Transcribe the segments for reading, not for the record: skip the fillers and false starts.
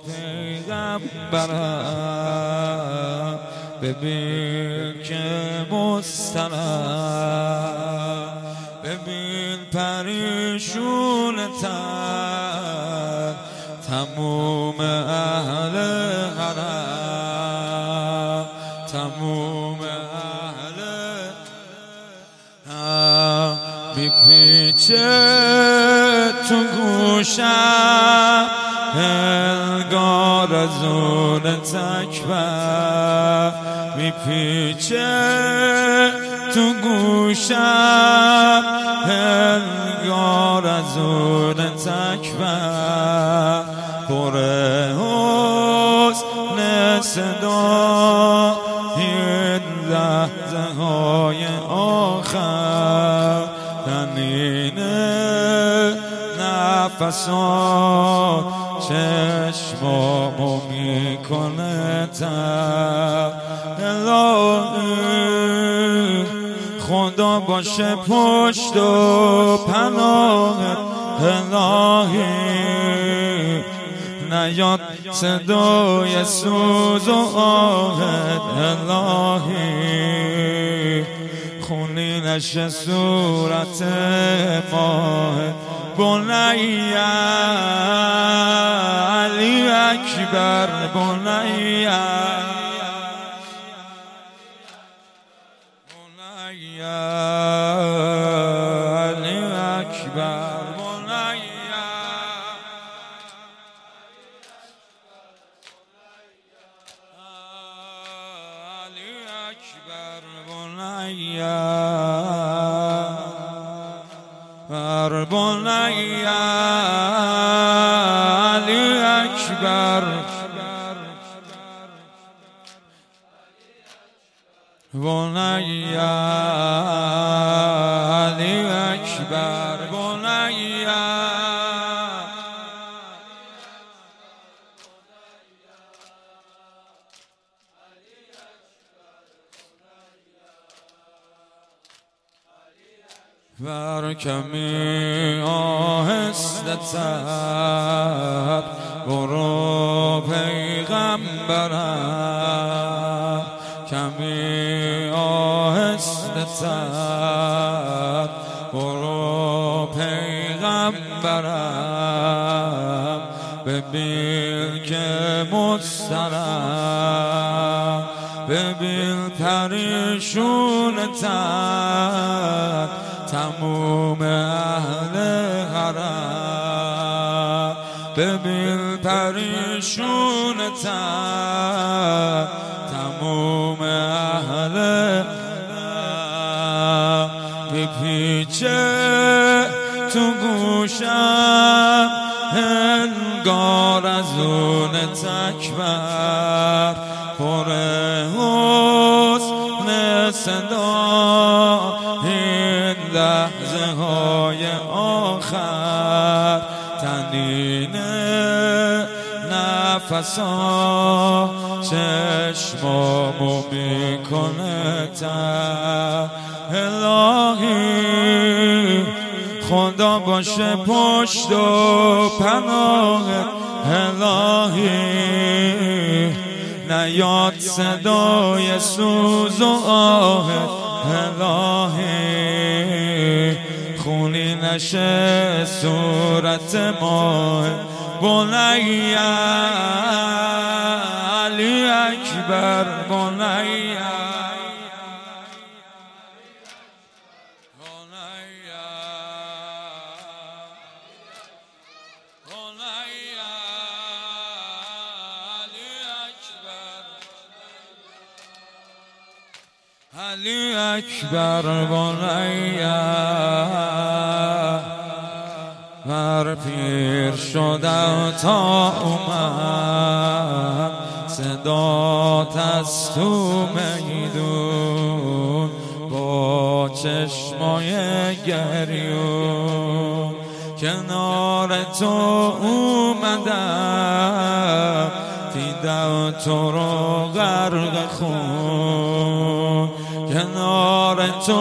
پیغمبرم ببین که مسترم ببین پریشونتن تموم اهل حرم تموم اهل حرم میپیچه تو گوشم انگار از اون تکبر میپیچه تو گوشم انگار از اون تکبر پر حسن صدا این لحظه های آخر تنین نفسات چشمامو میکنه تر الهی خدا باشه پشت و پناهت الهی نیاد صدای سوز و آهت الهی خونی نشه صورت ماهت بنی علی اکبر بنی علی اکبر بنی علی اکبر بنی بنی علی اکبر بنی علی اکبر بنی بر کمی آهسته تر برو پیغمبرم کمی آهسته تر برو پیغمبرم ببین که مسترم ببین پریشونتن تموم اهل حرم ببین پریشونتن تموم اهل حرم میپیچه تو گوشم انگار از اون تکبر پر حسن صدا این لحظه های آخر تنین نفسا چشمامو میکنه تر الهی خدا باشه پشت و پناهت الهی نیاد صدای سوز و آهت الهی خونی نشه صورت ماه بنی علی اکبر بنی علی اکبر بنی بر پیر شدم تا اومد صدات از تو میدون با چشمای گریون کنار تو اومدم دیدم تو رو غرق خون کنار تو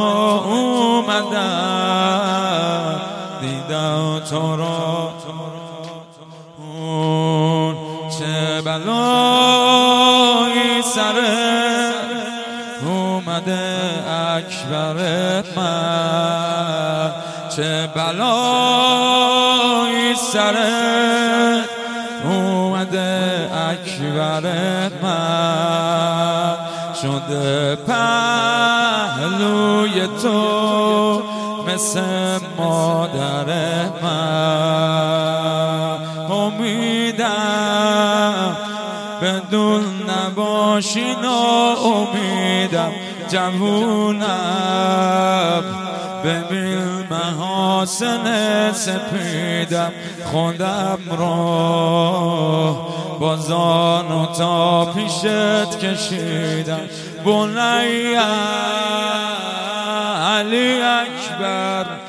اومدم دیدم تو رو بلایی سرت اومده اکبر من، چه بلایی سرت اومده اکبر من، شده پهلوی تو مثل مادر من. امیدم بدون نباشی ناامیدم، جوونم ببین محاسن سپیدم، خودم رو با زانو تا پیشت کشیدم. بنی علی اکبر